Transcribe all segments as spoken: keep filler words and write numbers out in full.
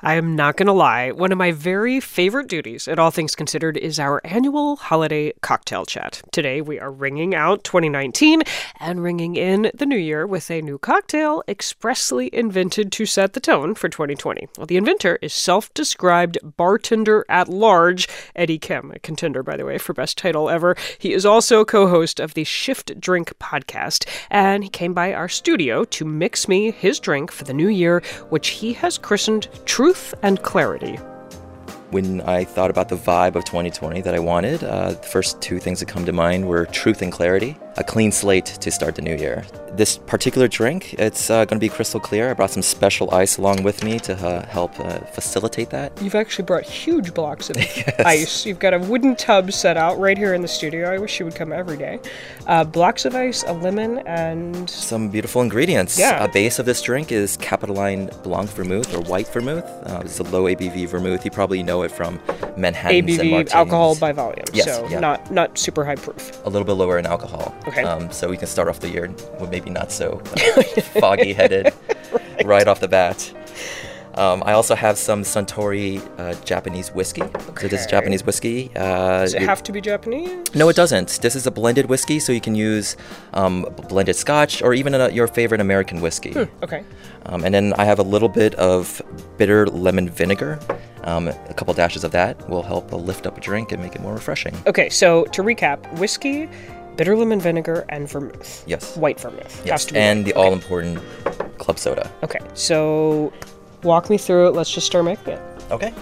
I am not going to lie. One of my very favorite duties at All Things Considered is our annual holiday cocktail chat. Today, we are ringing out twenty nineteen and ringing in the new year with a new cocktail expressly invented to set the tone for twenty twenty. Well, the inventor is self-described bartender at large, Eddie Kim, a contender, by the way, for best title ever. He is also co-host of the Shift Drink podcast, and he came by our studio to mix me his drink for the new year, which he has christened Truth and Clarity. When I thought about the vibe of twenty twenty that I wanted, uh, the first two things that come to mind were truth and clarity, a clean slate to start the new year. This particular drink, it's uh, going to be crystal clear. I brought some special ice along with me to uh, help uh, facilitate that. You've actually brought huge blocks of yes. ice. You've got a wooden tub set out right here in the studio. I wish you would come every day. Uh, blocks of ice, a lemon, and... some beautiful ingredients. Yeah. A base of this drink is Capitoline Blanc Vermouth, or white vermouth. Uh, it's a low A B V vermouth. You probably know it from Manhattans A B V, and martinis. alcohol by volume. Yes, so yeah. not, not super high proof. A little bit lower in alcohol. Okay. Um, so we can start off the year with maybe not so uh, foggy-headed right. right off the bat. Um, I also have some Suntory uh, Japanese whiskey. Okay. So this is Japanese whiskey. Uh, Does it have to be Japanese? No, it doesn't. This is a blended whiskey, so you can use um, blended Scotch or even a, your favorite American whiskey. Hmm, okay. Um, and then I have a little bit of bitter lemon vinegar. Um, a couple dashes of that will help uh, lift up a drink and make it more refreshing. Okay, so to recap, whiskey, bitter lemon vinegar, and vermouth. Yes. White vermouth. Yes, Has to be and white. the Okay. all-important club soda. Okay, so walk me through it. Let's just start making it. Okay.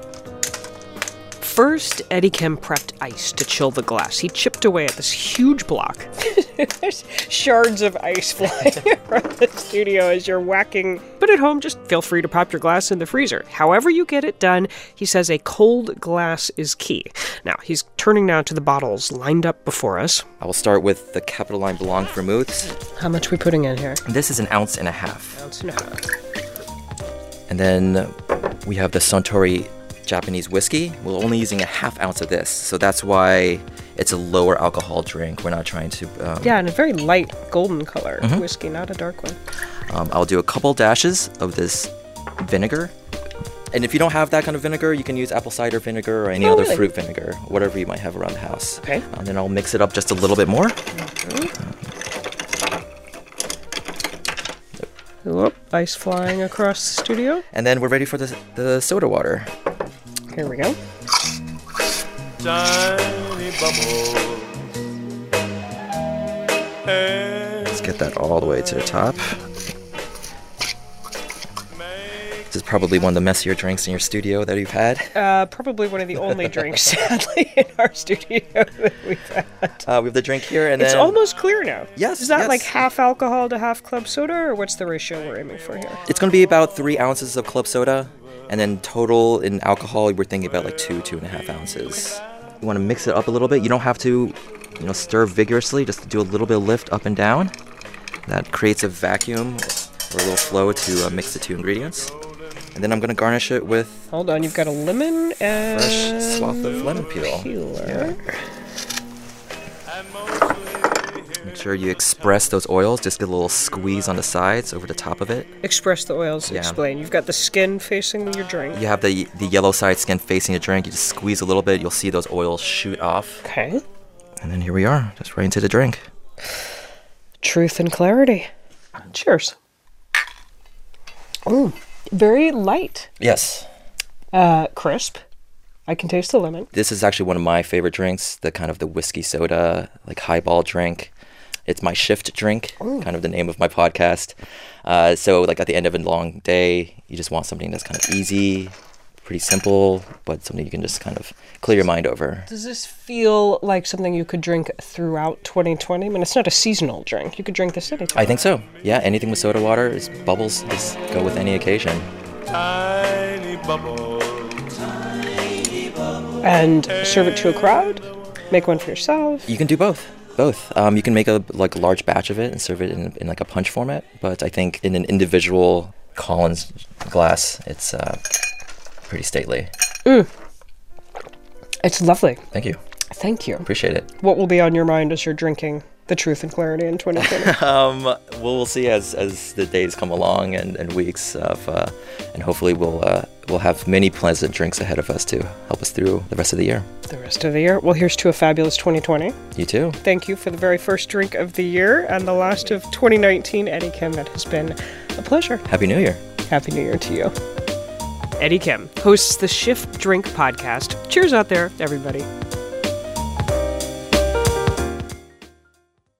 First, Eddie Kim prepped ice to chill the glass. He chipped away at this huge block. There's shards of ice flying around the studio as you're whacking. But at home, just feel free to pop your glass in the freezer. However you get it done, he says a cold glass is key. Now, he's turning now to the bottles lined up before us. I will start with the Capitoline Blanc Vermouths. How much are we putting in here? This is an ounce and a half. Ounce and a half. And then we have the Suntory Japanese whiskey. We're only using a half ounce of this, so that's why it's a lower alcohol drink. We're not trying to... Um, Yeah, and a very light golden color Mm-hmm. whiskey, not a dark one. um, I'll do a couple dashes of this vinegar. And if you don't have that kind of vinegar, you can use apple cider vinegar or any Oh, other really? fruit vinegar, whatever you might have around the house. Okay. And then I'll mix it up just a little bit more. Whoop, ice flying across the studio. And then we're ready for the, the soda water. Here we go. Tiny bubbles. Let's get that all the way to the top. This is probably one of the messier drinks in your studio that you've had. Uh, probably one of the only drinks, sadly, in our studio that we've had. Uh, we have the drink here, and It's then almost clear now. Yes, Is that yes. like half alcohol to half club soda, or what's the ratio we're aiming for here? it's going to be about three ounces of club soda, and then total in alcohol, we're thinking about like two, two and a half ounces. You want to mix it up a little bit. You don't have to, you know, stir vigorously. Just do a little bit of lift up and down. That creates a vacuum or a little flow to uh, mix the two ingredients. And then I'm going to garnish it with Hold on, you've got a lemon and... fresh swath of lemon peel. peeler. Make sure you express those oils. Just get a little squeeze on the sides over the top of it. Express the oils, Yeah. explain. You've got the skin facing your drink. You have the the yellow side skin facing the drink. You just squeeze a little bit. You'll see those oils shoot off. Okay. And then here we are, just right into the drink. Truth and clarity. Cheers. Ooh, very light. Yes. Uh, crisp. I can taste the lemon. This is actually one of my favorite drinks, the kind of the whiskey soda, like highball drink. It's my shift drink, Ooh. kind of the name of my podcast. Uh, so like at the end of a long day, you just want something that's kind of easy, pretty simple, but something you can just kind of clear your mind over. Does this feel like something you could drink throughout twenty twenty? I mean, it's not a seasonal drink. You could drink this anytime. I think so. Yeah, anything with soda water is bubbles, just go with any occasion. Tiny bubbles. And serve it to a crowd? Make one for yourself? You can do both. Both. Um, you can make a like large batch of it and serve it in, in like a punch format. But I think in an individual Collins glass, it's uh, pretty stately. Mm. It's lovely. Thank you. Thank you. Appreciate it. What will be on your mind as you're drinking the truth and clarity in twenty twenty? um, well, we'll see as as the days come along and, and weeks of, uh, and hopefully we'll uh, we'll have many pleasant drinks ahead of us to help us through the rest of the year. The rest of the year. Well, here's to a fabulous twenty twenty. You too. Thank you for the very first drink of the year and the last of twenty nineteen, Eddie Kim. It has been a pleasure. Happy New Year. Happy New Year to you. Eddie Kim hosts the Shift Drink podcast. Cheers out there, everybody.